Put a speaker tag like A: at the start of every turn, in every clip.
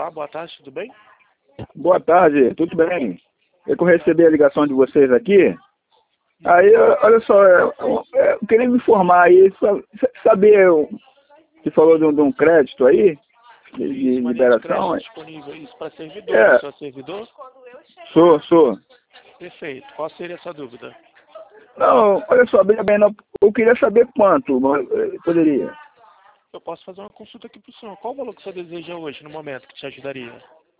A: Olá, boa tarde, tudo bem?
B: Boa tarde, tudo bem? Eu recebi a ligação de vocês aqui. Aí, olha só, eu queria me informar aí, saber, você falou de um crédito aí, de
A: Uma linha de
B: liberação.
A: crédito disponível, isso para servidor,
B: É,
A: seu servidor?
B: sou.
A: Perfeito, qual seria a sua dúvida?
B: Não, olha só, veja bem, eu queria saber quanto poderia.
A: Eu posso fazer uma consulta aqui para o senhor. Qual o valor que o senhor deseja hoje, no momento, que te ajudaria?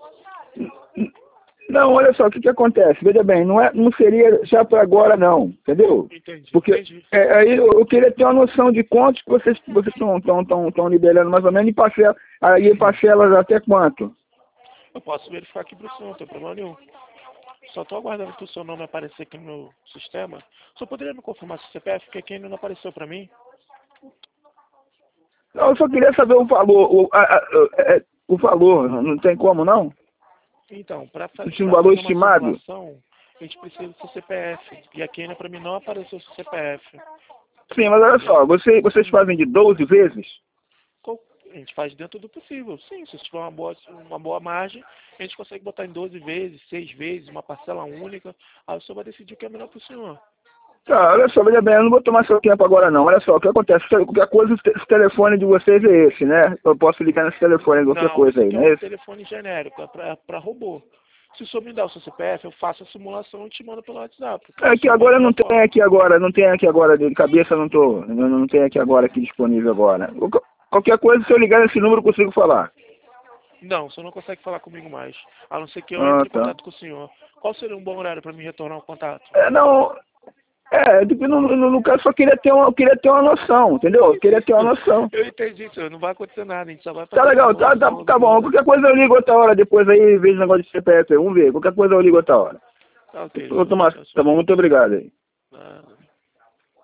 B: Não, olha só, o que acontece? Veja bem, não seria já para agora não, entendeu?
A: Entendi,
B: Porque
A: entendi.
B: aí eu queria ter uma noção de quanto que vocês estão liberando mais ou menos em parcela, aí parcelas até quanto?
A: Eu posso verificar aqui para o senhor, não tem problema nenhum. Só estou aguardando que o seu nome aparecer aqui no sistema. O senhor poderia me confirmar seu CPF, porque aqui ainda não apareceu para mim?
B: Não, eu só queria saber o valor, o valor, não tem como não?
A: Então, para
B: Existe um
A: fazer
B: valor
A: uma
B: estimado?
A: simulação, a gente precisa do seu CPF. E aqui ainda para mim não apareceu o seu CPF.
B: Sim, mas olha só, vocês fazem de 12 vezes?
A: A gente faz dentro do possível. Sim, se tiver uma boa margem, a gente consegue botar em 12 vezes, 6 vezes, uma parcela única. Aí o senhor vai decidir o que é melhor para o senhor.
B: Tá, olha só, veja bem, eu não vou tomar seu tempo agora não. Olha só, o que acontece? Qualquer coisa, esse telefone de vocês é esse, né? Eu posso ligar nesse telefone, qualquer
A: Não,
B: coisa
A: esse
B: aí,
A: aqui é
B: não é
A: um
B: esse?
A: telefone genérico, é para robô. Se o senhor me dá o seu CPF, eu faço a simulação e te mando pelo WhatsApp.
B: É que agora não tem aqui agora, não tem aqui agora, de cabeça não tem aqui agora, aqui disponível agora. Qualquer coisa, se eu ligar nesse número, eu consigo falar.
A: Não, o senhor não consegue falar comigo mais. A não ser que eu
B: Ah,
A: entre em
B: tá.
A: contato com o senhor. Qual seria um bom horário para me retornar o contato?
B: Não, no caso, só eu queria ter uma noção, entendeu? Eu queria ter uma noção.
A: Eu entendi, senhor. Não vai acontecer nada. A gente só vai
B: Tá
A: fazer a
B: legal,
A: simulação do
B: tá bom.
A: valor.
B: Qualquer coisa eu ligo outra hora depois aí, vejo o negócio de CPF aí. Vamos ver. Qualquer coisa eu ligo outra hora.
A: Tá ok,
B: Ô,
A: senhor.
B: Tomás,
A: Tchau,
B: tá
A: tchau.
B: bom, muito obrigado aí.
A: Nada.